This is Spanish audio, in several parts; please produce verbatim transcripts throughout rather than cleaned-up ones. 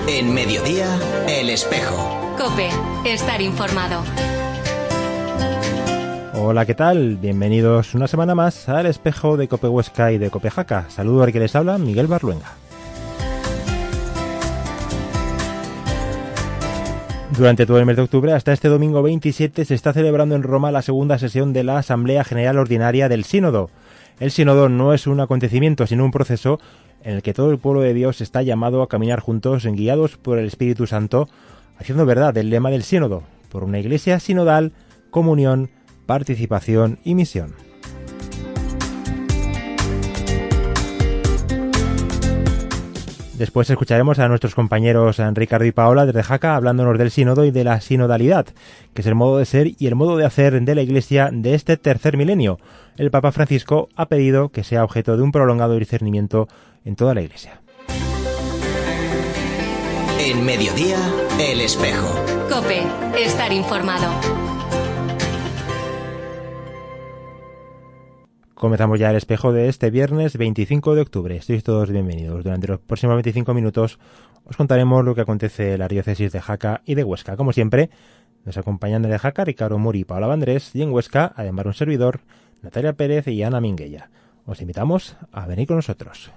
En Mediodía, El Espejo. COPE, estar informado. Hola, ¿qué tal? Bienvenidos una semana más al Espejo de COPE Huesca y de COPE Jaca. Saludo al que les habla, Miguel Barluenga. Durante todo el mes de octubre, hasta este domingo veintisiete, se está celebrando en Roma la segunda sesión de la Asamblea General Ordinaria del Sínodo. El Sínodo no es un acontecimiento, sino un proceso en el que todo el pueblo de Dios está llamado a caminar juntos, guiados por el Espíritu Santo, haciendo verdad el lema del Sínodo, por una iglesia sinodal, comunión, participación y misión. Después escucharemos a nuestros compañeros Ricardo y Paola desde Jaca hablándonos del sínodo y de la sinodalidad, que es el modo de ser y el modo de hacer de la Iglesia de este tercer milenio. El Papa Francisco ha pedido que sea objeto de un prolongado discernimiento en toda la Iglesia. En Mediodía, El Espejo. COPE, estar informado. Comenzamos ya el espejo de este viernes veinticinco de octubre. Estáis todos bienvenidos. Durante los próximos veinticinco minutos os contaremos lo que acontece en la diócesis de Jaca y de Huesca. Como siempre, nos acompañan de Jaca Ricardo Muri y Paola Vandrés, y en Huesca, además un servidor, Natalia Pérez y Ana Minguella. Os invitamos a venir con nosotros.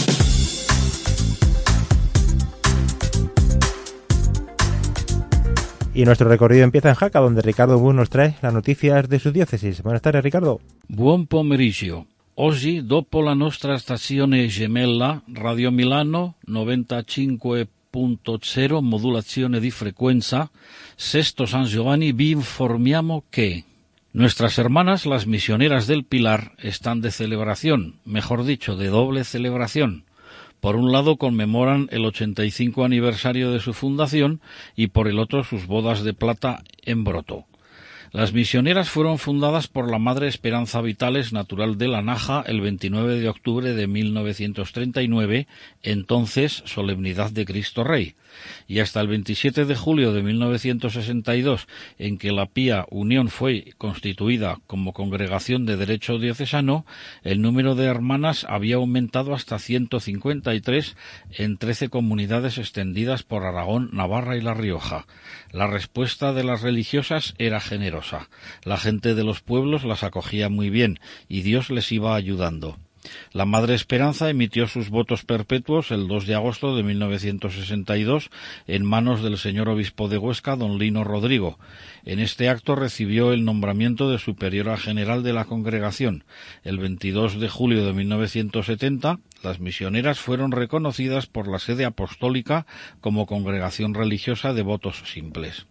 Y nuestro recorrido empieza en Jaca, donde Ricardo Bus nos trae las noticias de su diócesis. Buenas tardes, Ricardo. Buon pomeriggio. Oggi, dopo la nostra stazione gemella, Radio Milano novantacinque punto zero, modulazione di frequenza, Sesto San Giovanni, vi informiamo che nuestras hermanas, las misioneras del Pilar, están de celebración, mejor dicho, de doble celebración. Por un lado conmemoran el ochenta y cinco aniversario de su fundación y por el otro sus bodas de plata en Broto. Las misioneras fueron fundadas por la Madre Esperanza Vitales, natural de La Naja, el veintinueve de octubre de mil novecientos treinta y nueve, entonces Solemnidad de Cristo Rey, y hasta el veintisiete de julio de mil novecientos sesenta y dos, en que la Pía Unión fue constituida como congregación de derecho diocesano, el número de hermanas había aumentado hasta ciento cincuenta y tres en trece comunidades extendidas por Aragón, Navarra y La Rioja. La respuesta de las religiosas era generosa. La gente de los pueblos las acogía muy bien y Dios les iba ayudando. La Madre Esperanza emitió sus votos perpetuos el dos de agosto de mil novecientos sesenta y dos en manos del señor obispo de Huesca, don Lino Rodrigo. En este acto recibió el nombramiento de superiora general de la congregación. El veintidós de julio de mil novecientos setenta, las misioneras fueron reconocidas por la sede apostólica como congregación religiosa de votos simples.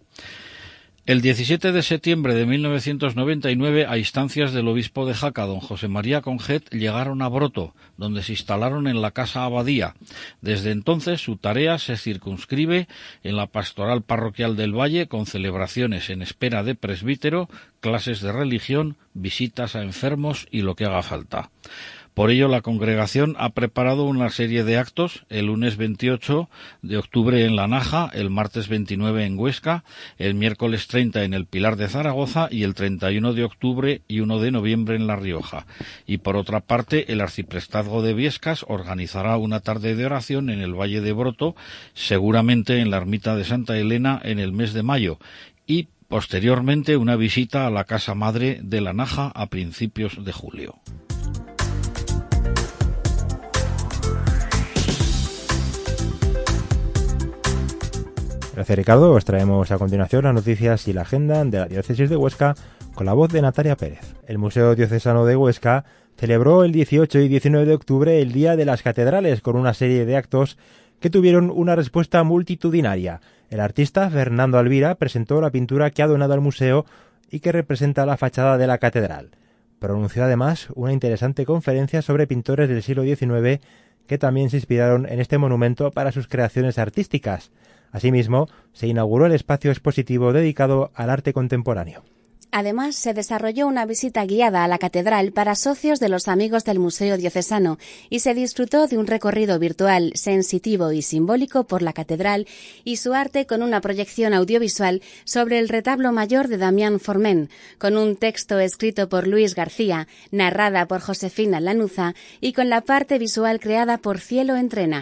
El diecisiete de septiembre de mil novecientos noventa y nueve, a instancias del obispo de Jaca, don José María Conjet, llegaron a Broto, donde se instalaron en la Casa Abadía. Desde entonces su tarea se circunscribe en la pastoral parroquial del Valle, con celebraciones en espera de presbítero, clases de religión, visitas a enfermos y lo que haga falta. Por ello, la congregación ha preparado una serie de actos el lunes veintiocho de octubre en La Naja, el martes veintinueve en Huesca, el miércoles treinta en el Pilar de Zaragoza y el treinta y uno de octubre y uno de noviembre en La Rioja. Y por otra parte, el arciprestazgo de Viescas organizará una tarde de oración en el Valle de Broto, seguramente en la ermita de Santa Elena en el mes de mayo, y posteriormente una visita a la Casa Madre de La Naja a principios de julio. Gracias, Ricardo. Os traemos a continuación las noticias y la agenda de la diócesis de Huesca con la voz de Natalia Pérez. El Museo Diocesano de Huesca celebró el dieciocho y diecinueve de octubre el Día de las Catedrales con una serie de actos que tuvieron una respuesta multitudinaria. El artista Fernando Alvira presentó la pintura que ha donado al museo y que representa la fachada de la catedral. Pronunció además una interesante conferencia sobre pintores del siglo diecinueve que también se inspiraron en este monumento para sus creaciones artísticas. Asimismo, se inauguró el espacio expositivo dedicado al arte contemporáneo. Además, se desarrolló una visita guiada a la catedral para socios de los amigos del Museo Diocesano y se disfrutó de un recorrido virtual, sensitivo y simbólico por la catedral y su arte con una proyección audiovisual sobre el retablo mayor de Damián Forment, con un texto escrito por Luis García, narrada por Josefina Lanuza y con la parte visual creada por Cielo Entrena.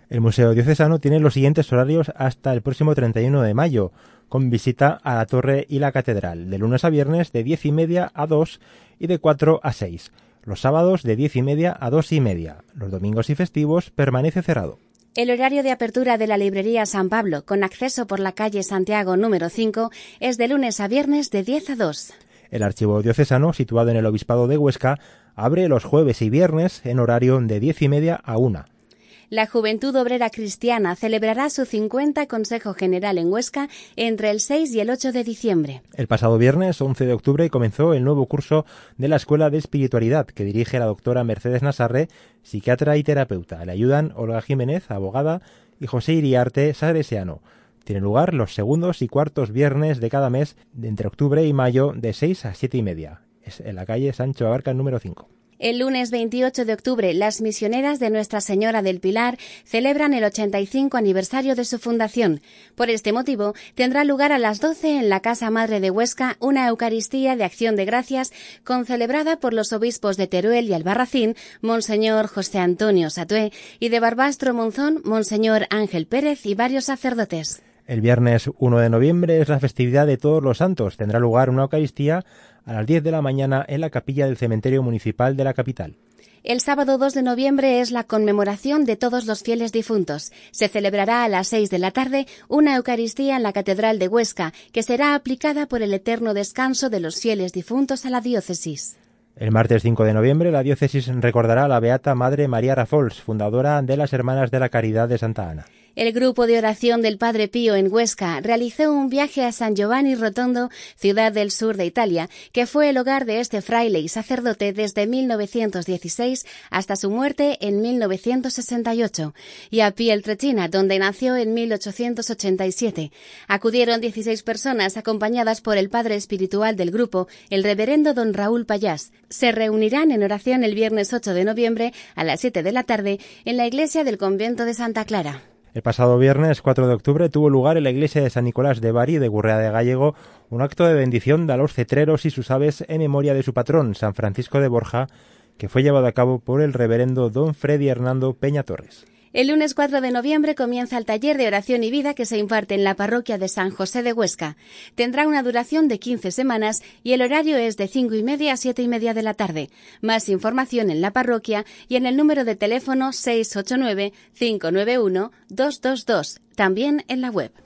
El Museo Diocesano tiene los siguientes horarios hasta el próximo treinta y uno de mayo, con visita a la Torre y la Catedral, de lunes a viernes de diez y media a dos y de cuatro a seis. Los sábados de diez y media a dos y media. Los domingos y festivos permanece cerrado. El horario de apertura de la librería San Pablo, con acceso por la calle Santiago número cinco, es de lunes a viernes de diez a dos. El Archivo Diocesano, situado en el Obispado de Huesca, abre los jueves y viernes en horario de diez y media a una. La Juventud Obrera Cristiana celebrará su cincuenta Consejo General en Huesca entre el seis y el ocho de diciembre. El pasado viernes, once de octubre, comenzó el nuevo curso de la Escuela de Espiritualidad que dirige la doctora Mercedes Nasarre, psiquiatra y terapeuta. Le ayudan Olga Jiménez, abogada, y José Iriarte, salesiano. Tiene lugar los segundos y cuartos viernes de cada mes, de entre octubre y mayo, de seis a siete y media. Es en la calle Sancho Abarca número cinco. El lunes veintiocho de octubre, las misioneras de Nuestra Señora del Pilar celebran el ochenta y cinco aniversario de su fundación. Por este motivo, tendrá lugar a las doce en la Casa Madre de Huesca una Eucaristía de Acción de Gracias concelebrada por los obispos de Teruel y Albarracín, Monseñor José Antonio Satué, y de Barbastro Monzón, Monseñor Ángel Pérez y varios sacerdotes. El viernes uno de noviembre es la festividad de Todos los Santos. Tendrá lugar una Eucaristía a las diez de la mañana en la capilla del cementerio municipal de la capital. El sábado dos de noviembre es la conmemoración de todos los fieles difuntos. Se celebrará a las seis de la tarde una Eucaristía en la Catedral de Huesca, que será aplicada por el eterno descanso de los fieles difuntos a la diócesis. El martes cinco de noviembre la diócesis recordará a la Beata Madre María Rafols, fundadora de las Hermanas de la Caridad de Santa Ana. El grupo de oración del Padre Pío en Huesca realizó un viaje a San Giovanni Rotondo, ciudad del sur de Italia, que fue el hogar de este fraile y sacerdote desde mil novecientos dieciséis hasta su muerte en mil novecientos sesenta y ocho, y a Pietrelcina, donde nació en mil ochocientos ochenta y siete. Acudieron dieciséis personas acompañadas por el padre espiritual del grupo, el reverendo don Raúl Payás. Se reunirán en oración el viernes ocho de noviembre a las siete de la tarde en la iglesia del convento de Santa Clara. El pasado viernes cuatro de octubre tuvo lugar en la iglesia de San Nicolás de Bari de Gurrea de Gallego un acto de bendición a los cetreros y sus aves en memoria de su patrón, San Francisco de Borja, que fue llevado a cabo por el reverendo don Freddy Hernando Peña Torres. El lunes cuatro de noviembre comienza el taller de oración y vida que se imparte en la parroquia de San José de Huesca. Tendrá una duración de quince semanas y el horario es de cinco y media a siete y media de la tarde. Más información en la parroquia y en el número de teléfono seis ocho nueve, cinco nueve uno, dos dos dos, también en la web.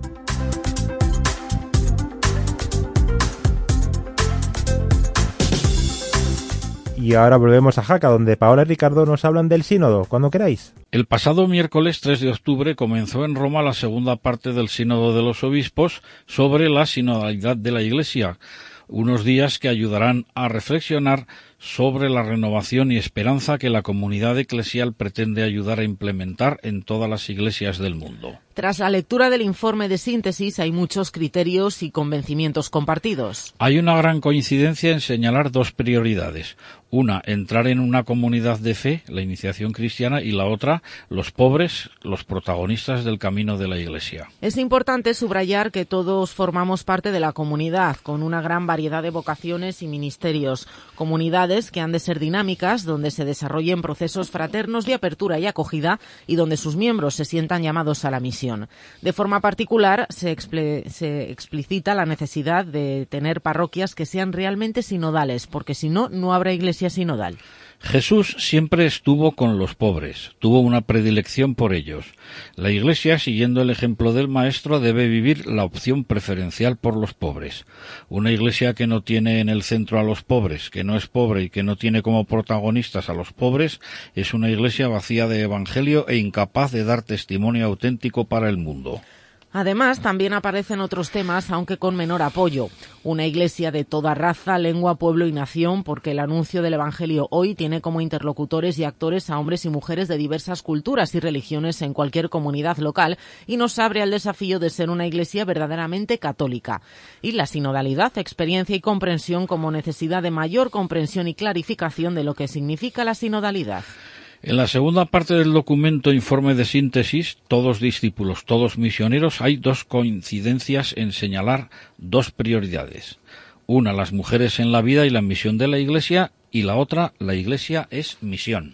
Y ahora volvemos a Jaca, donde Paola y Ricardo nos hablan del sínodo, cuando queráis. El pasado miércoles tres de octubre comenzó en Roma la segunda parte del sínodo de los obispos sobre la sinodalidad de la Iglesia, unos días que ayudarán a reflexionar sobre la renovación y esperanza que la comunidad eclesial pretende ayudar a implementar en todas las iglesias del mundo. Tras la lectura del informe de síntesis hay muchos criterios y convencimientos compartidos. Hay una gran coincidencia en señalar dos prioridades. Una, entrar en una comunidad de fe, la iniciación cristiana, y la otra, los pobres, los protagonistas del camino de la Iglesia. Es importante subrayar que todos formamos parte de la comunidad, con una gran variedad de vocaciones y ministerios. Comunidades que han de ser dinámicas, donde se desarrollen procesos fraternos de apertura y acogida y donde sus miembros se sientan llamados a la misión. De forma particular, se, expl- se explicita la necesidad de tener parroquias que sean realmente sinodales, porque si no, no habrá iglesia sinodal. Jesús siempre estuvo con los pobres, tuvo una predilección por ellos. La Iglesia, siguiendo el ejemplo del Maestro, debe vivir la opción preferencial por los pobres. Una Iglesia que no tiene en el centro a los pobres, que no es pobre y que no tiene como protagonistas a los pobres, es una Iglesia vacía de evangelio e incapaz de dar testimonio auténtico para el mundo. Además, también aparecen otros temas, aunque con menor apoyo. Una iglesia de toda raza, lengua, pueblo y nación, porque el anuncio del Evangelio hoy tiene como interlocutores y actores a hombres y mujeres de diversas culturas y religiones en cualquier comunidad local y nos abre al desafío de ser una iglesia verdaderamente católica. Y la sinodalidad, experiencia y comprensión como necesidad de mayor comprensión y clarificación de lo que significa la sinodalidad. En la segunda parte del documento Informe de Síntesis, todos discípulos, todos misioneros, hay dos coincidencias en señalar dos prioridades. Una, las mujeres en la vida y la misión de la Iglesia, y la otra, la Iglesia es misión.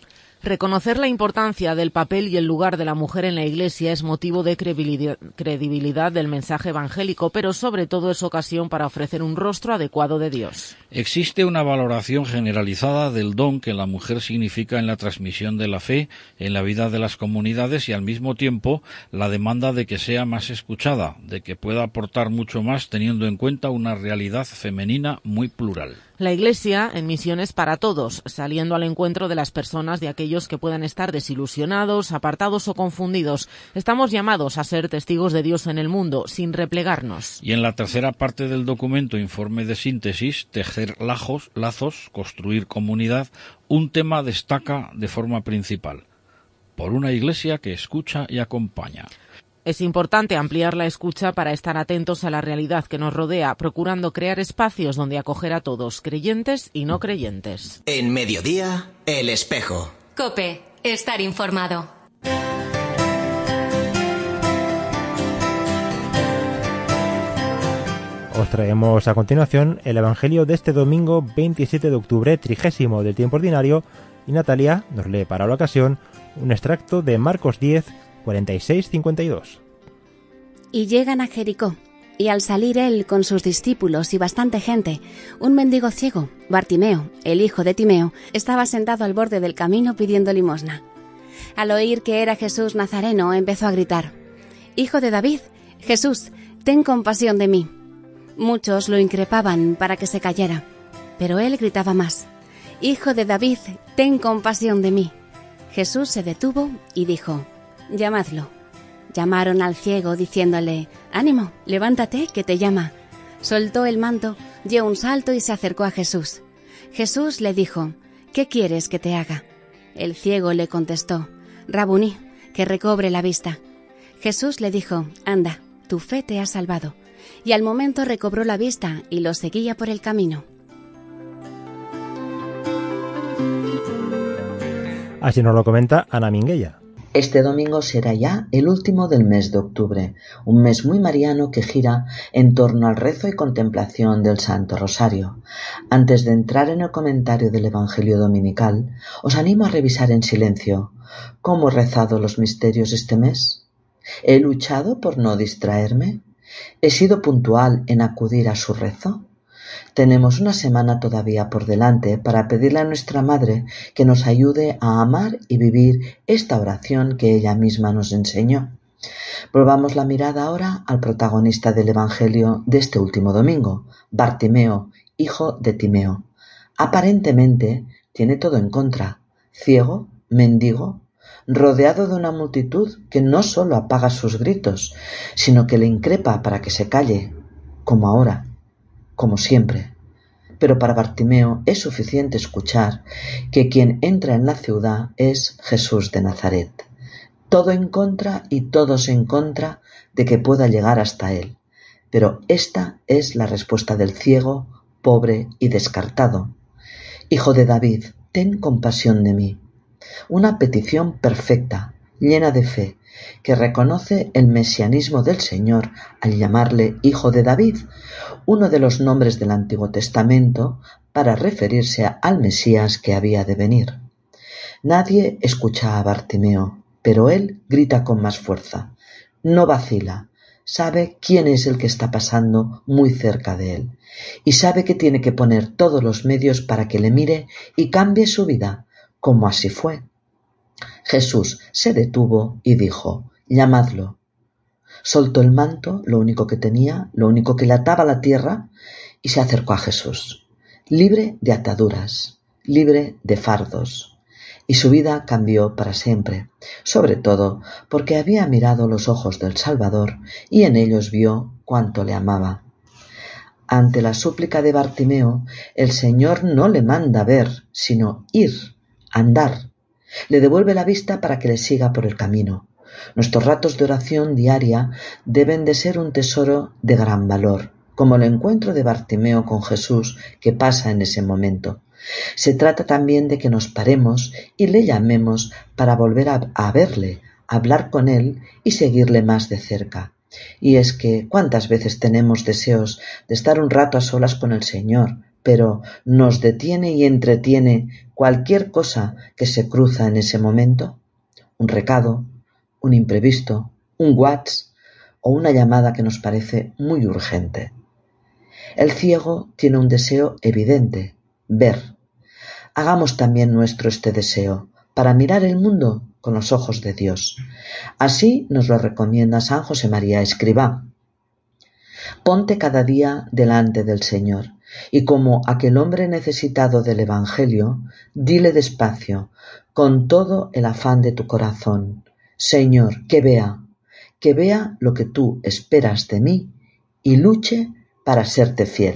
Reconocer la importancia del papel y el lugar de la mujer en la Iglesia es motivo de credibilidad del mensaje evangélico, pero sobre todo es ocasión para ofrecer un rostro adecuado de Dios. Existe una valoración generalizada del don que la mujer significa en la transmisión de la fe, en la vida de las comunidades y al mismo tiempo la demanda de que sea más escuchada, de que pueda aportar mucho más teniendo en cuenta una realidad femenina muy plural. La Iglesia en misiones para todos, saliendo al encuentro de las personas, de aquellos que puedan estar desilusionados, apartados o confundidos. Estamos llamados a ser testigos de Dios en el mundo, sin replegarnos. Y en la tercera parte del documento, informe de síntesis, tejer lazos, lazos, construir comunidad, un tema destaca de forma principal: por una Iglesia que escucha y acompaña. Es importante ampliar la escucha para estar atentos a la realidad que nos rodea, procurando crear espacios donde acoger a todos, creyentes y no creyentes. En Mediodía, El Espejo. COPE, estar informado. Os traemos a continuación el Evangelio de este domingo veintisiete de octubre, trigésimo del tiempo ordinario, y Natalia nos lee para la ocasión un extracto de Marcos diez, cuarenta y seis a cincuenta y dos. Y llegan a Jericó, y al salir él con sus discípulos y bastante gente, un mendigo ciego, Bartimeo, el hijo de Timeo, estaba sentado al borde del camino pidiendo limosna. Al oír que era Jesús Nazareno, empezó a gritar: «Hijo de David, Jesús, ten compasión de mí». Muchos lo increpaban para que se callara, pero él gritaba más: «Hijo de David, ten compasión de mí». Jesús se detuvo y dijo: «Llamadlo». Llamaron al ciego diciéndole: «Ánimo, levántate, que te llama». Soltó el manto, dio un salto y se acercó a Jesús. Jesús le dijo: «¿Qué quieres que te haga?». El ciego le contestó: «Rabuní, que recobre la vista». Jesús le dijo: «Anda, tu fe te ha salvado». Y al momento recobró la vista y lo seguía por el camino. Así nos lo comenta Ana Minguella. Este domingo será ya el último del mes de octubre, un mes muy mariano que gira en torno al rezo y contemplación del Santo Rosario. Antes de entrar en el comentario del Evangelio dominical, os animo a revisar en silencio cómo he rezado los misterios este mes. ¿He luchado por no distraerme? ¿He sido puntual en acudir a su rezo? Tenemos una semana todavía por delante para pedirle a nuestra Madre que nos ayude a amar y vivir esta oración que ella misma nos enseñó. Volvamos la mirada ahora al protagonista del Evangelio de este último domingo, Bartimeo, hijo de Timeo. Aparentemente tiene todo en contra: ciego, mendigo, rodeado de una multitud que no solo apaga sus gritos, sino que le increpa para que se calle, como ahora, como siempre. Pero para Bartimeo es suficiente escuchar que quien entra en la ciudad es Jesús de Nazaret. Todo en contra y todos en contra de que pueda llegar hasta él. Pero esta es la respuesta del ciego, pobre y descartado. Hijo de David, ten compasión de mí. Una petición perfecta, llena de fe, que reconoce el mesianismo del Señor al llamarle Hijo de David, uno de los nombres del Antiguo Testamento para referirse al Mesías que había de venir. Nadie escucha a Bartimeo, pero él grita con más fuerza. No vacila, sabe quién es el que está pasando muy cerca de él, y sabe que tiene que poner todos los medios para que le mire y cambie su vida, como así fue. Jesús se detuvo y dijo: «Llamadlo». Soltó el manto, lo único que tenía, lo único que le ataba a la tierra, y se acercó a Jesús, libre de ataduras, libre de fardos. Y su vida cambió para siempre, sobre todo porque había mirado los ojos del Salvador y en ellos vio cuánto le amaba. Ante la súplica de Bartimeo, el Señor no le manda ver, sino ir, andar. Le devuelve la vista para que le siga por el camino. Nuestros ratos de oración diaria deben de ser un tesoro de gran valor, como el encuentro de Bartimeo con Jesús que pasa en ese momento. Se trata también de que nos paremos y le llamemos para volver a, a verle, a hablar con él y seguirle más de cerca. Y es que cuántas veces tenemos deseos de estar un rato a solas con el Señor, pero ¿nos detiene y entretiene cualquier cosa que se cruza en ese momento? Un recado, un imprevisto, un WhatsApp o una llamada que nos parece muy urgente. El ciego tiene un deseo evidente, ver. Hagamos también nuestro este deseo, para mirar el mundo con los ojos de Dios. Así nos lo recomienda San José María Escrivá. Ponte cada día delante del Señor, y como aquel hombre necesitado del Evangelio, dile despacio, con todo el afán de tu corazón: Señor, que vea, que vea lo que tú esperas de mí y luche para serte fiel.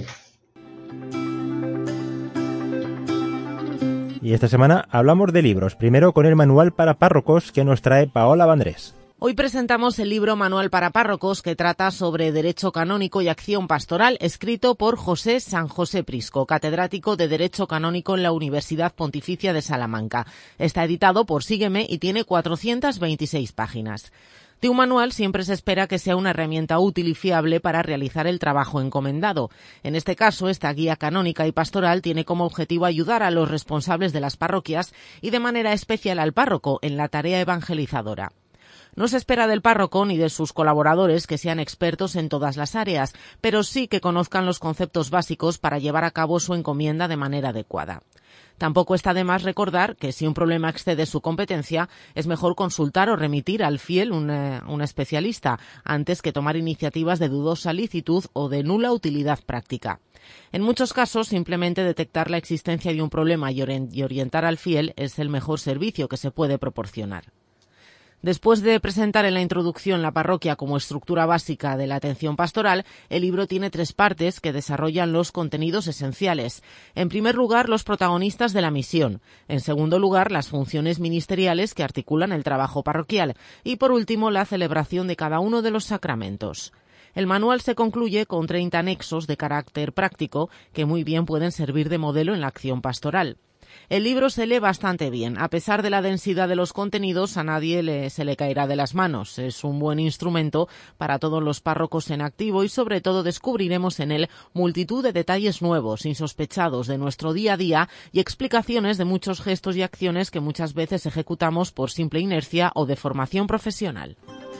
Y esta semana hablamos de libros, primero con el manual para párrocos que nos trae Paola Vandrés. Hoy presentamos el libro Manual para Párrocos, que trata sobre Derecho Canónico y Acción Pastoral, escrito por José San José Prisco, catedrático de Derecho Canónico en la Universidad Pontificia de Salamanca. Está editado por Sígueme y tiene cuatrocientas veintiséis páginas. De un manual siempre se espera que sea una herramienta útil y fiable para realizar el trabajo encomendado. En este caso, esta guía canónica y pastoral tiene como objetivo ayudar a los responsables de las parroquias y de manera especial al párroco en la tarea evangelizadora. No se espera del párroco ni de sus colaboradores que sean expertos en todas las áreas, pero sí que conozcan los conceptos básicos para llevar a cabo su encomienda de manera adecuada. Tampoco está de más recordar que si un problema excede su competencia, es mejor consultar o remitir al fiel un, eh, un especialista, antes que tomar iniciativas de dudosa licitud o de nula utilidad práctica. En muchos casos, simplemente detectar la existencia de un problema y, ori- y orientar al fiel es el mejor servicio que se puede proporcionar. Después de presentar en la introducción la parroquia como estructura básica de la atención pastoral, el libro tiene tres partes que desarrollan los contenidos esenciales. En primer lugar, los protagonistas de la misión. En segundo lugar, las funciones ministeriales que articulan el trabajo parroquial. Y por último, la celebración de cada uno de los sacramentos. El manual se concluye con treinta anexos de carácter práctico que muy bien pueden servir de modelo en la acción pastoral. El libro se lee bastante bien. A pesar de la densidad de los contenidos, a nadie le, se le caerá de las manos. Es un buen instrumento para todos los párrocos en activo y sobre todo descubriremos en él multitud de detalles nuevos, insospechados de nuestro día a día y explicaciones de muchos gestos y acciones que muchas veces ejecutamos por simple inercia o de formación profesional.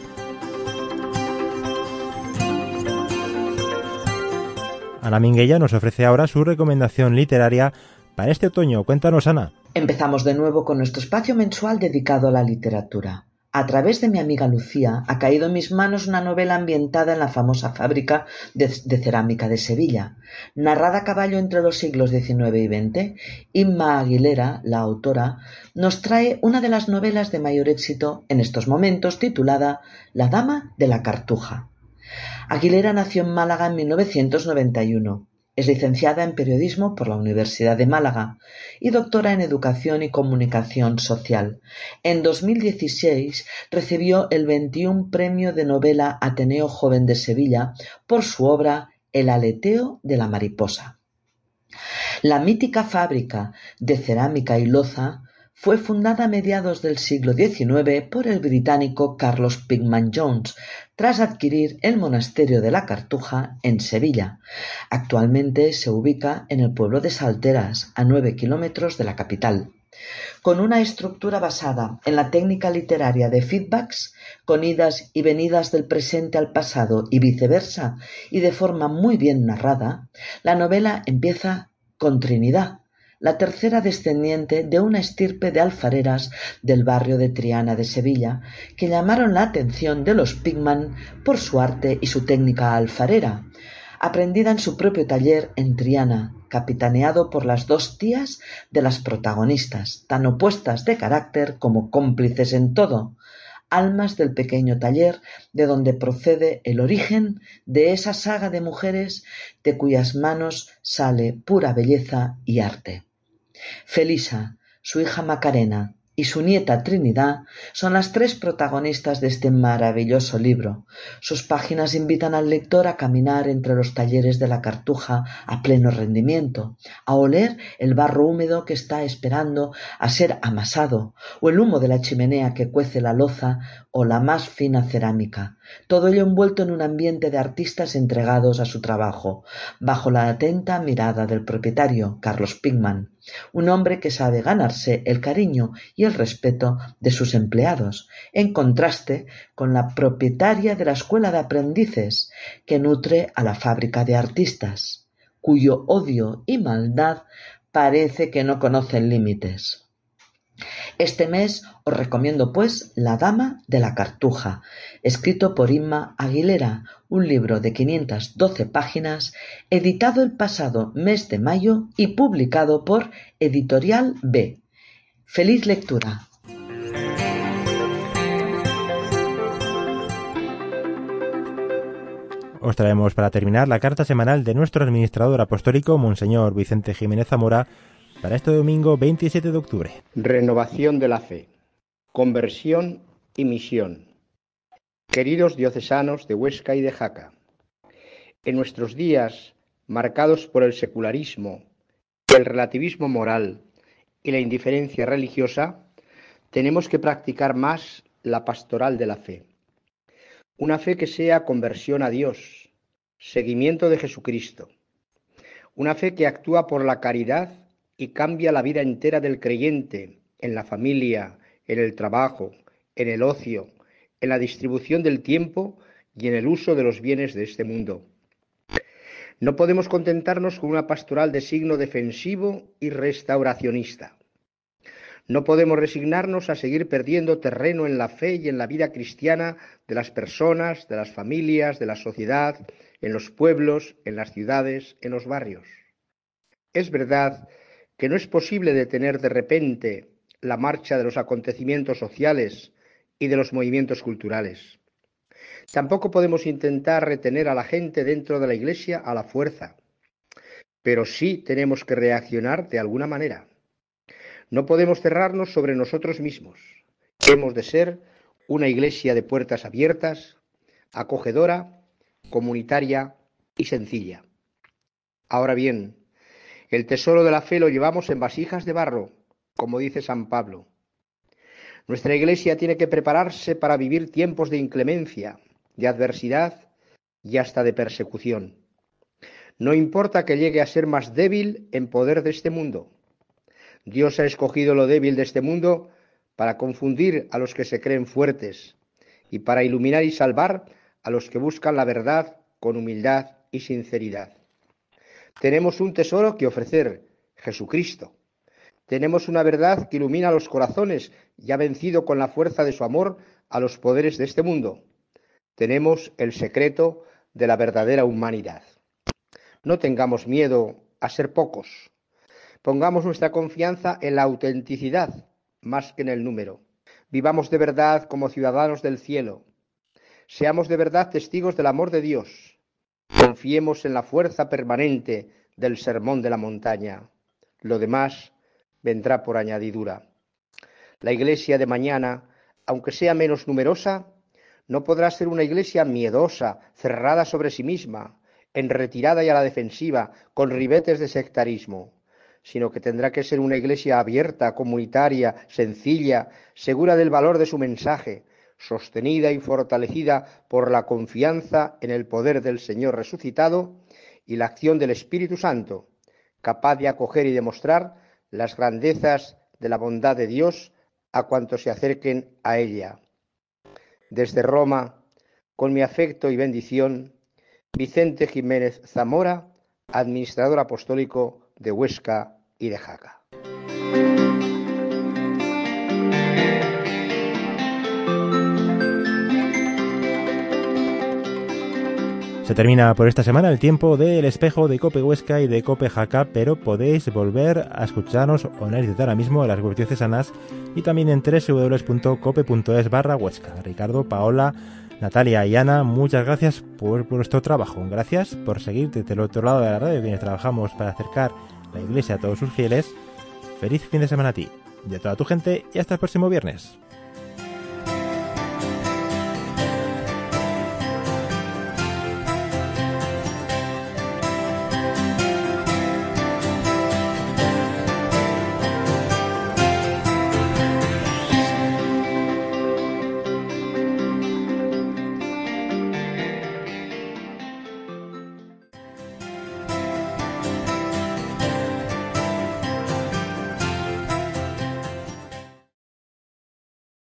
Ana Minguella nos ofrece ahora su recomendación literaria para este otoño. Cuéntanos, Ana. Empezamos de nuevo con nuestro espacio mensual dedicado a la literatura. A través de mi amiga Lucía ha caído en mis manos una novela ambientada en la famosa fábrica de, de cerámica de Sevilla. Narrada a caballo entre los siglos diecinueve y veinte, Inma Aguilera, la autora, nos trae una de las novelas de mayor éxito en estos momentos, titulada La dama de la cartuja. Aguilera nació en Málaga en mil novecientos noventa y uno. Es licenciada en Periodismo por la Universidad de Málaga y doctora en Educación y Comunicación Social. En dos mil dieciséis recibió el veintiún Premio de Novela Ateneo Joven de Sevilla por su obra El aleteo de la mariposa. La mítica fábrica de cerámica y loza fue fundada a mediados del siglo diecinueve por el británico Carlos Pigman Jones, tras adquirir el monasterio de la Cartuja en Sevilla. Actualmente se ubica en el pueblo de Salteras, a nueve kilómetros de la capital. Con una estructura basada en la técnica literaria de feedbacks, con idas y venidas del presente al pasado y viceversa, y de forma muy bien narrada, la novela empieza con Trinidad, la tercera descendiente de una estirpe de alfareras del barrio de Triana de Sevilla, que llamaron la atención de los Pigman por su arte y su técnica alfarera, aprendida en su propio taller en Triana, capitaneado por las dos tías de las protagonistas, tan opuestas de carácter como cómplices en todo, almas del pequeño taller de donde procede el origen de esa saga de mujeres de cuyas manos sale pura belleza y arte. Felisa, su hija Macarena y su nieta Trinidad son las tres protagonistas de este maravilloso libro. Sus páginas invitan al lector a caminar entre los talleres de la Cartuja a pleno rendimiento, a oler el barro húmedo que está esperando a ser amasado, o el humo de la chimenea que cuece la loza o la más fina cerámica. Todo ello envuelto en un ambiente de artistas entregados a su trabajo, bajo la atenta mirada del propietario, Carlos Pigman, un hombre que sabe ganarse el cariño y el respeto de sus empleados, en contraste con la propietaria de la escuela de aprendices, que nutre a la fábrica de artistas, cuyo odio y maldad parece que no conocen límites. Este mes os recomiendo pues La Dama de la Cartuja, escrito por Inma Aguilera, un libro de quinientas doce páginas, editado el pasado mes de mayo y publicado por Editorial B. ¡Feliz lectura! Os traemos para terminar la carta semanal de nuestro administrador apostólico, Monseñor Vicente Jiménez Zamora, para este domingo veintisiete de octubre. Renovación de la fe, conversión y misión. Queridos diocesanos de Huesca y de Jaca, en nuestros días marcados por el secularismo, el relativismo moral y la indiferencia religiosa, tenemos que practicar más la pastoral de la fe. Una fe que sea conversión a Dios, seguimiento de Jesucristo. Una fe que actúa por la caridad y cambia la vida entera del creyente, en la familia, en el trabajo, en el ocio, en la distribución del tiempo y en el uso de los bienes de este mundo. No podemos contentarnos con una pastoral de signo defensivo y restauracionista. No podemos resignarnos a seguir perdiendo terreno en la fe y en la vida cristiana de las personas, de las familias, de la sociedad, en los pueblos, en las ciudades, en los barrios. Es verdad que no es posible detener de repente la marcha de los acontecimientos sociales y de los movimientos culturales. Tampoco podemos intentar retener a la gente dentro de la Iglesia a la fuerza, pero sí tenemos que reaccionar de alguna manera. No podemos cerrarnos sobre nosotros mismos. Hemos de ser una Iglesia de puertas abiertas, acogedora, comunitaria y sencilla. Ahora bien, el tesoro de la fe lo llevamos en vasijas de barro, como dice San Pablo. Nuestra Iglesia tiene que prepararse para vivir tiempos de inclemencia, de adversidad y hasta de persecución. No importa que llegue a ser más débil en poder de este mundo. Dios ha escogido lo débil de este mundo para confundir a los que se creen fuertes y para iluminar y salvar a los que buscan la verdad con humildad y sinceridad. Tenemos un tesoro que ofrecer, Jesucristo. Tenemos una verdad que ilumina los corazones y ha vencido con la fuerza de su amor a los poderes de este mundo. Tenemos el secreto de la verdadera humanidad. No tengamos miedo a ser pocos. Pongamos nuestra confianza en la autenticidad más que en el número. Vivamos de verdad como ciudadanos del cielo. Seamos de verdad testigos del amor de Dios. Confiemos en la fuerza permanente del sermón de la montaña. Lo demás vendrá por añadidura. La Iglesia de mañana, aunque sea menos numerosa, no podrá ser una Iglesia miedosa, cerrada sobre sí misma, en retirada y a la defensiva, con ribetes de sectarismo, sino que tendrá que ser una Iglesia abierta, comunitaria, sencilla, segura del valor de su mensaje, sostenida y fortalecida por la confianza en el poder del Señor resucitado y la acción del Espíritu Santo, capaz de acoger y demostrar las grandezas de la bondad de Dios a cuantos se acerquen a ella. Desde Roma, con mi afecto y bendición, Vicente Jiménez Zamora, administrador apostólico de Huesca y de Jaca. Se termina por esta semana el tiempo del espejo de Cope Huesca y de Cope Jaca, pero podéis volver a escucharnos online desde ahora mismo en las webs diocesanas y también en doble u doble u doble u punto cope punto es barra Huesca. Ricardo, Paola, Natalia y Ana, muchas gracias por, por vuestro trabajo. Gracias por seguir desde el otro lado de la radio, quienes trabajamos para acercar la Iglesia a todos sus fieles. Feliz fin de semana a ti. de toda tu gente y hasta el próximo viernes.